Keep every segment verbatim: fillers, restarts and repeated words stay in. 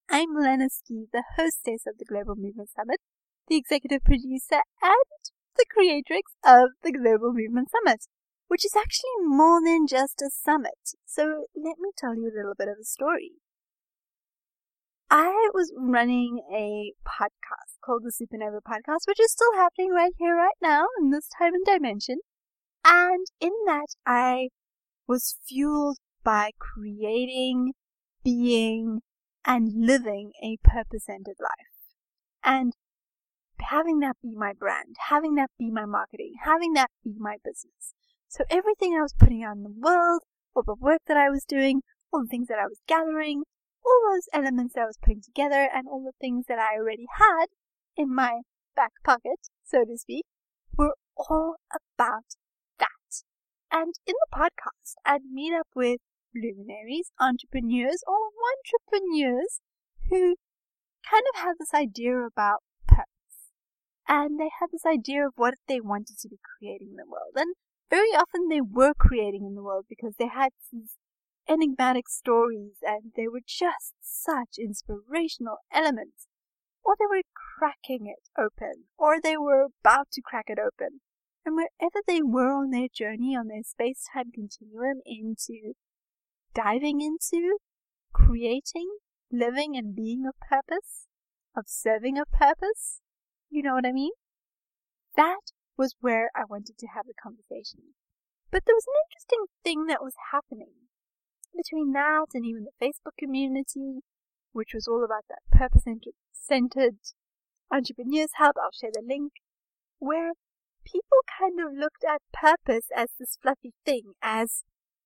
I'm Lena Ski, the hostess of the Global Movement Summit, the executive producer, and the creatrix of the Global Movement Summit, which is actually more than just a summit. So let me tell you a little bit of a story. I was running a podcast called the Supernova Podcast, which is still happening right here, right now, in this time and dimension. And in that, I was fueled by creating, being, and living a purpose-centered life. And having that be my brand, having that be my marketing, having that be my business. So everything I was putting out in the world, all the work that I was doing, all the things that I was gathering, all those elements that I was putting together, and all the things that I already had in my back pocket, so to speak, were all about that. And in the podcast, I'd meet up with luminaries, entrepreneurs, or entrepreneurs who kind of had this idea about purpose. And they had this idea of what they wanted to be creating in the world. And very often they were creating in the world because they had these enigmatic stories and they were just such inspirational elements. Or they were cracking it open, or they were about to crack it open. And wherever they were on their journey, on their space-time continuum into diving into, creating, living and being of purpose, of serving of purpose, you know what I mean? That was where I wanted to have the conversation. But there was an interesting thing that was happening between that and even the Facebook community, which was all about that purpose-centered entrepreneurs hub. I'll share the link, where people kind of looked at purpose as this fluffy thing, as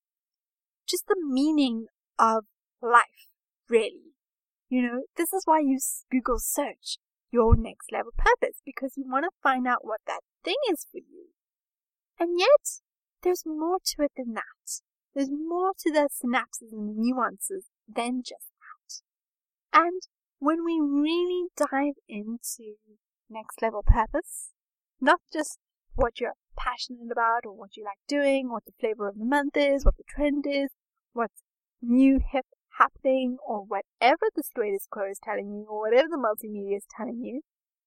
just the meaning of life, really. You know, this is why you Google search your next level purpose, because you want to find out what that thing is for you. And yet, there's more to it than that. There's more to the synapses and the nuances than just that. And when we really dive into next level purpose, not just what you're passionate about or what you like doing, what the flavor of the month is, what the trend is, what's new, hip, happening, or whatever the status quo is telling you, or whatever the multimedia is telling you,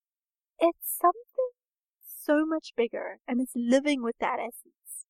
it's something so much bigger, and it's living with that essence.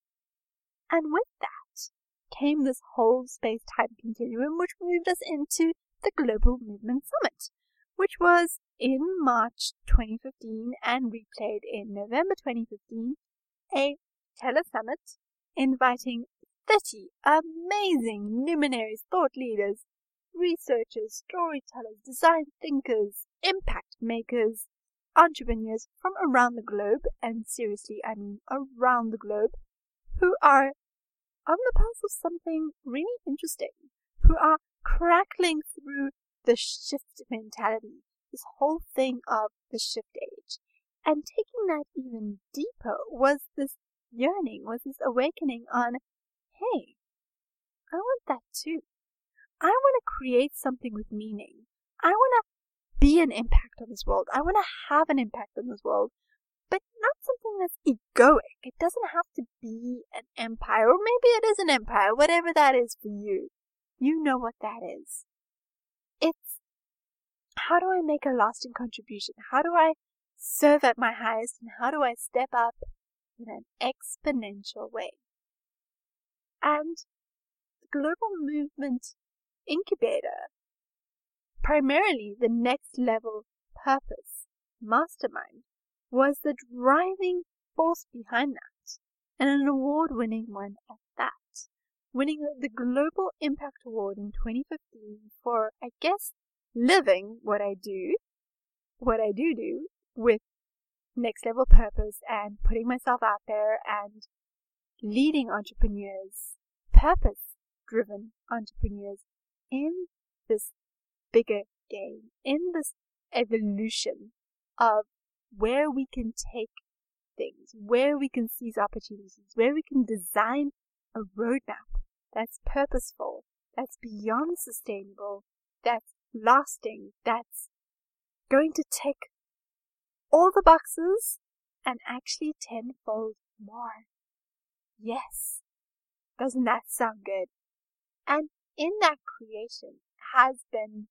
And with that came this whole space-time continuum, which moved us into the Global Movement Summit, which was in March twenty fifteen and replayed in November twenty fifteen, a telesummit inviting thirty amazing luminaries, thought leaders, researchers, storytellers, design thinkers, impact makers, entrepreneurs from around the globe, and seriously, I mean around the globe, who are on the pulse of something really interesting, who are crackling through the shift mentality, this whole thing of the shift age. And taking that even deeper was this yearning, was this awakening on, hey, I want that too. I want to create something with meaning. I want to be an impact on this world. I want to have an impact on this world, but not something that's egoic. It doesn't have to be an empire, or maybe it is an empire, whatever that is for you. You know what that is. It's, how do I make a lasting contribution? How do I serve at my highest, and how do I step up in an exponential way? And the Global Movement Incubator, primarily the next level purpose mastermind, was the driving force behind that, and an award-winning one at that, winning the Global Impact Award in twenty fifteen for, I guess, living what I do, what I do do with next level purpose and putting myself out there and leading entrepreneurs, purpose-driven entrepreneurs in this bigger game, in this evolution of where we can take things, where we can seize opportunities, where we can design a roadmap that's purposeful, that's beyond sustainable, that's lasting, that's going to tick all the boxes and actually tenfold more. Yes. Doesn't that sound good? And in that creation has been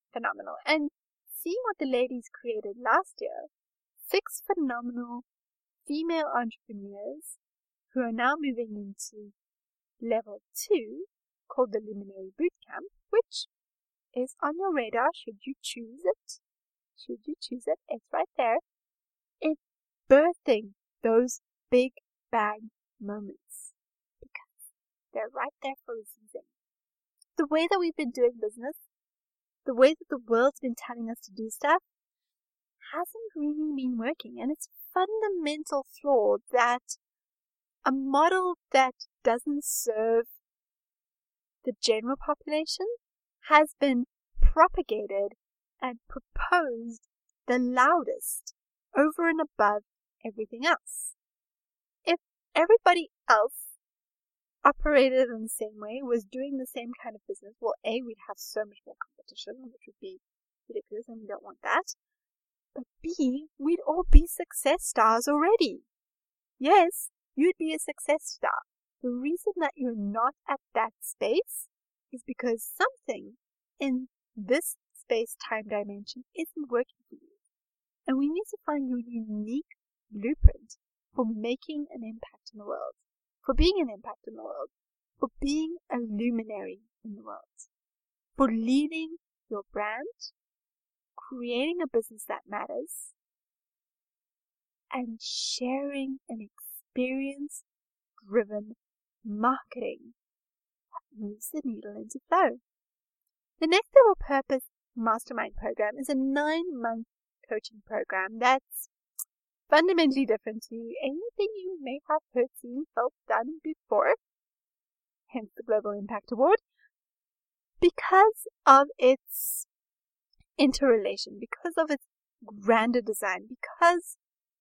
phenomenal. And seeing what the ladies created last year, six phenomenal female entrepreneurs who are now moving into level two, called the Luminary Bootcamp, which is on your radar should you choose it. Should you choose it, it's right there. It's birthing those big bang moments because they're right there for a reason. The way that we've been doing business, the way that the world's been telling us to do stuff, hasn't really been working, and it's a fundamental flaw that a model that doesn't serve the general population has been propagated and proposed the loudest over and above everything else. If everybody else operated in the same way, was doing the same kind of business, well, A, we'd have so much more competition, which would be ridiculous, and we don't want that. But B, we'd all be success stars already. Yes, you'd be a success star. The reason that you're not at that space is because something in this space-time dimension isn't working for you. And we need to find your unique blueprint for making an impact in the world, for being an impact in the world, for being a luminary in the world, for leading your brand, creating a business that matters, and sharing an experience-driven marketing that moves the needle into flow. The Next Level Purpose Mastermind program is a nine-month coaching program that's fundamentally different to anything you may have heard, seen, felt, done before, hence the Global Impact Award, because of its interrelation, because of its grander design, because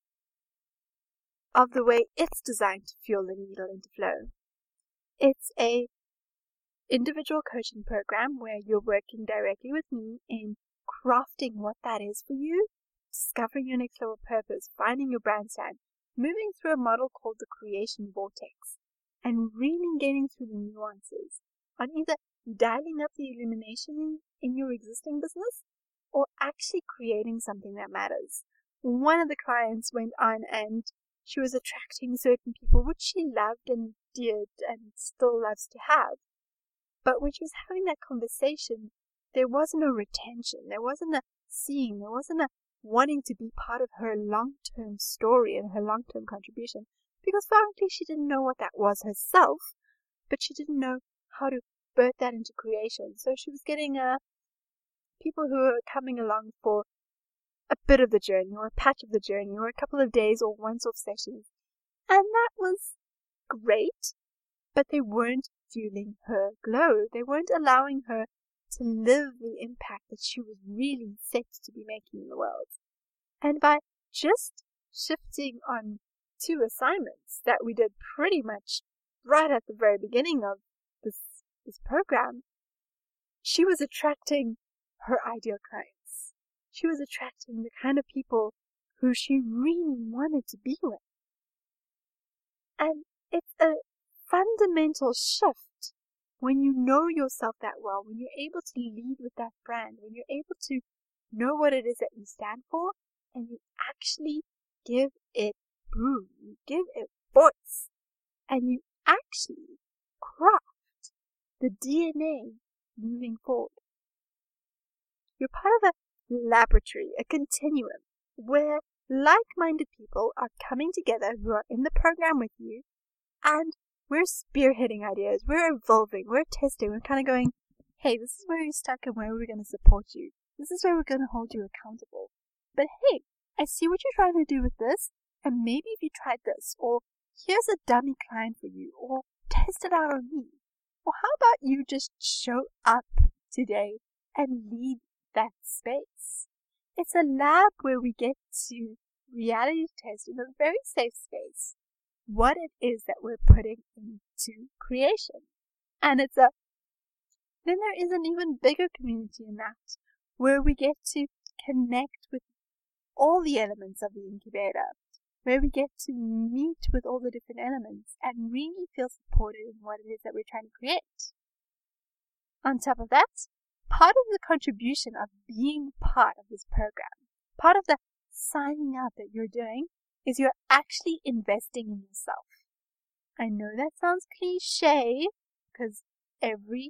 of the way it's designed to fuel the needle into flow. It's a individual coaching program where you're working directly with me in crafting what that is for you, discovering your next level purpose, finding your brand stand, moving through a model called the Creation Vortex, and really getting through the nuances on either dialing up the illumination in your existing business or actually creating something that matters. One of the clients went on and she was attracting certain people, which she loved and did and still loves to have. But when she was having that conversation, there wasn't a retention, there wasn't a seeing, there wasn't a wanting to be part of her long-term story and her long-term contribution, because frankly she didn't know what that was herself, but she didn't know how to birth that into creation. So she was getting uh, people who were coming along for a bit of the journey or a patch of the journey or a couple of days or once-off sessions, and that was great, but they weren't fueling her glow. They weren't allowing her to live the impact that she was really set to be making in the world. And by just shifting on two assignments that we did pretty much right at the very beginning of this, this program, she was attracting her ideal clients. She was attracting the kind of people who she really wanted to be with. And it's a fundamental shift when you know yourself that well, when you're able to lead with that brand, when you're able to know what it is that you stand for, and you actually give it room, you give it voice, and you actually craft the D N A moving forward. You're part of a laboratory, a continuum, where like-minded people are coming together who are in the program with you, and we're spearheading ideas, we're evolving, we're testing, we're kind of going, hey, this is where you're stuck and where we're going to support you. This is where we're going to hold you accountable. But hey, I see what you're trying to do with this, and maybe if you tried this, or here's a dummy client for you, or test it out on me. Or how about you just show up today and lead that space? It's a lab where we get to reality test in a very safe space what it is that we're putting into creation. And it's a, then there is an even bigger community in that, where we get to connect with all the elements of the incubator, where we get to meet with all the different elements and really feel supported in what it is that we're trying to create. On top of that, part of the contribution of being part of this program, part of the signing up that you're doing, is you're actually investing in yourself. I know that sounds cliche because every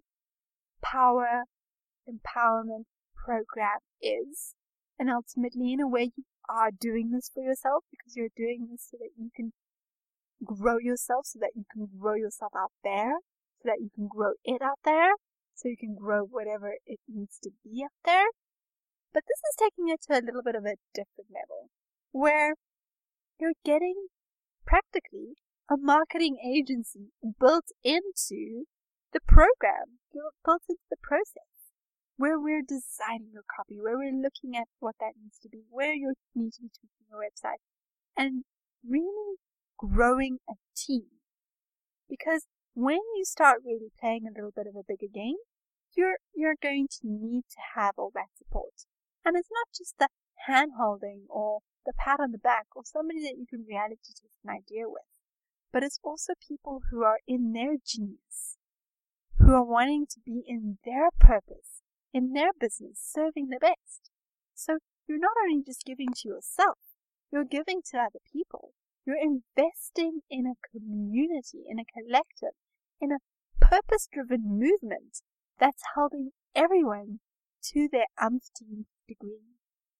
power empowerment program is, and ultimately in a way you are doing this for yourself because you're doing this so that you can grow yourself, so that you can grow yourself out there, so that you can grow it out there, so you can grow whatever it needs to be out there. But this is taking it to a little bit of a different level, where you're getting practically a marketing agency built into the program, built into the process, where we're designing your copy, where we're looking at what that needs to be, where you need to be tweaking your website, and really growing a team. Because when you start really playing a little bit of a bigger game, you're you're going to need to have all that support. And it's not just the hand holding or the pat on the back or somebody that you can reality test an idea with, but it's also people who are in their genius, who are wanting to be in their purpose, in their business, serving the best. So you're not only just giving to yourself, you're giving to other people. You're investing in a community, in a collective, in a purpose-driven movement that's helping everyone to their umpteenth degree.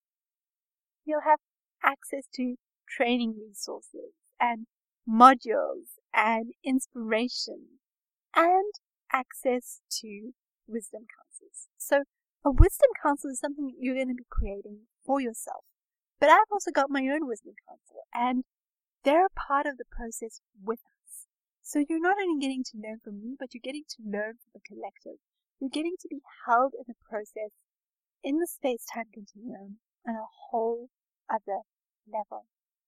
You'll have access to training resources and modules and inspiration and access to wisdom councils. So a wisdom council is something you're going to be creating for yourself. But I've also got my own wisdom council, and they're part of the process with us. So you're not only getting to learn from me, but you're getting to learn from the collective. You're getting to be held in the process, in the space-time continuum, on a whole other level.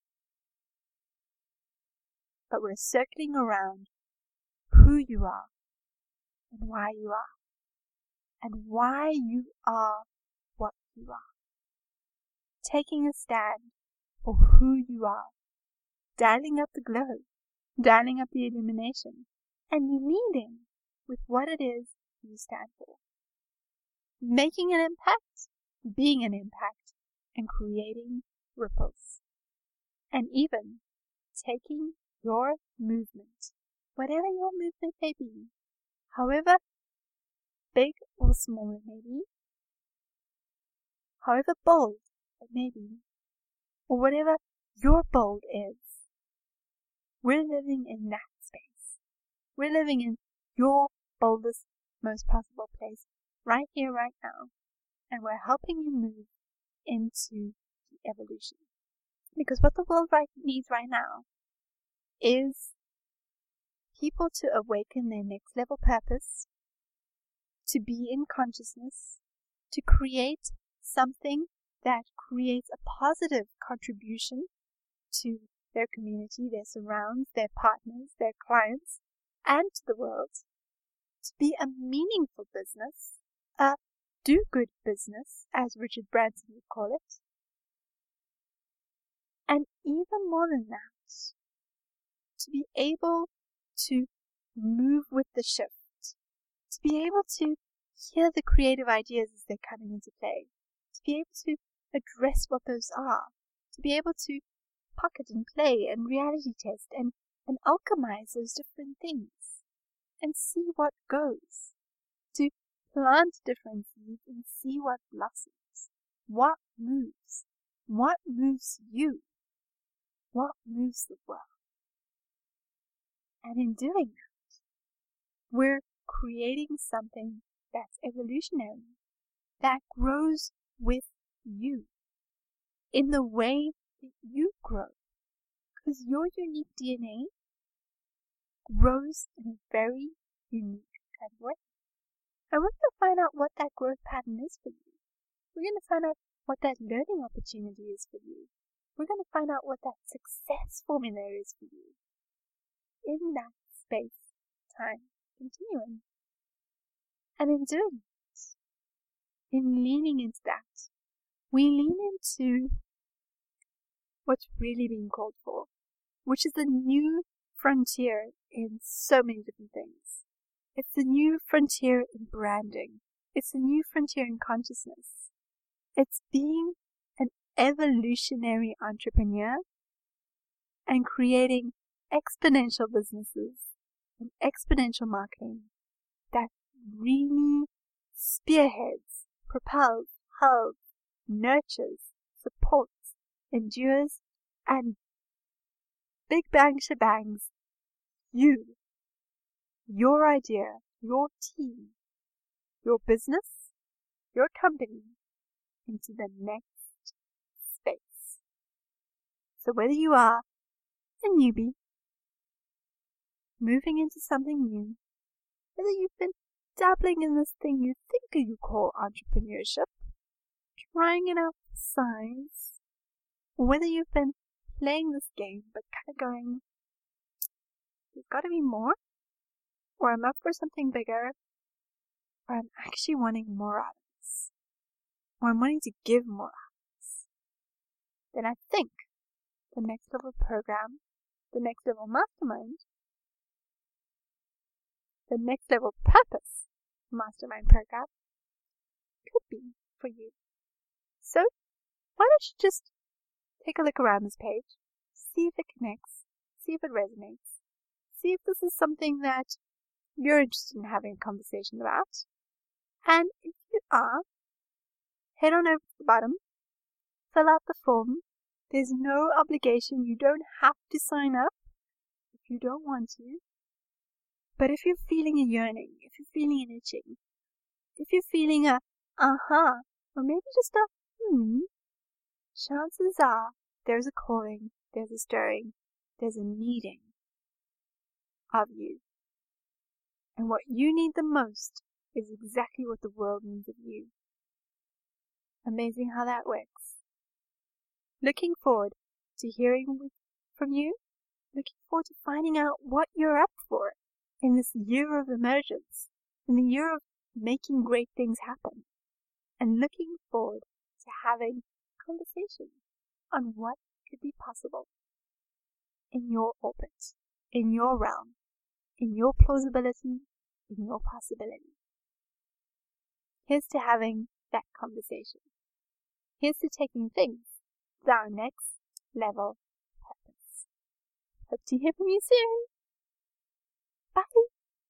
But we're circling around who you are and why you are, and why you are what you are. Taking a stand for who you are, dialing up the glow, dialing up the illumination, and leading with what it is you stand for. Making an impact, being an impact, and creating ripples. And even taking your movement, whatever your movement may be, however big or small it may be, however bold it may be, or whatever your bold is, we're living in that space. We're living in your boldest, most possible place right here, right now. And we're helping you move into the evolution. Because what the world right needs right now is people to awaken their next level purpose, to be in consciousness, to create something that creates a positive contribution to their community, their surrounds, their partners, their clients, and to the world, to be a meaningful business, a do-good business, as Richard Branson would call it. And even more than that, to be able to move with the shift, to be able to hear the creative ideas as they're coming into play, to be able to address what those are, to be able to pocket and play and reality test and, and alchemize those different things and see what goes, to plant different seeds and see what blossoms, what moves, what moves you, what moves the world. And in doing that, we're creating something that's evolutionary, that grows with you, in the way that you grow, because your unique D N A grows in a very unique kind of way. And we're going to find out what that growth pattern is for you. We're going to find out what that learning opportunity is for you. We're going to find out what that success formula is for you in that space-time continuum. And in doing that, in leaning into that, we lean into what's really being called for, which is the new frontier in so many different things. It's the new frontier in branding. It's a new frontier in consciousness. It's being an evolutionary entrepreneur and creating exponential businesses and exponential marketing that really spearheads, propels, helps, nurtures, supports, endures, and big bang shebangs you, your idea, your team, your business, your company into the next space. So whether you are a newbie, moving into something new, whether you've been dabbling in this thing you think you call entrepreneurship, trying it out for size, or whether you've been playing this game but kind of going, there's got to be more, or I'm up for something bigger, or I'm actually wanting more out of this, or I'm wanting to give more out of this, then I think the next level program, the next level mastermind, the next level purpose mastermind program could be for you. So why don't you just take a look around this page, see if it connects, see if it resonates, see if this is something that you're interested in having a conversation about. And if you are, head on over to the bottom, fill out the form. There's no obligation. You don't have to sign up if you don't want to. But if you're feeling a yearning, if you're feeling an itching, if you're feeling a uh-huh, or maybe just a hmm, chances are there's a calling, there's a stirring, there's a needing of you. And what you need the most is exactly what the world needs of you. Amazing how that works. Looking forward to hearing from you. Looking forward to finding out what you're up for in this year of emergence, in the year of making great things happen. And looking forward to having conversations on what could be possible in your orbit, in your realm, in your plausibility, in your possibility. Here's to having that conversation. Here's to taking things to our next level purpose. Hope to hear from you soon. Bye.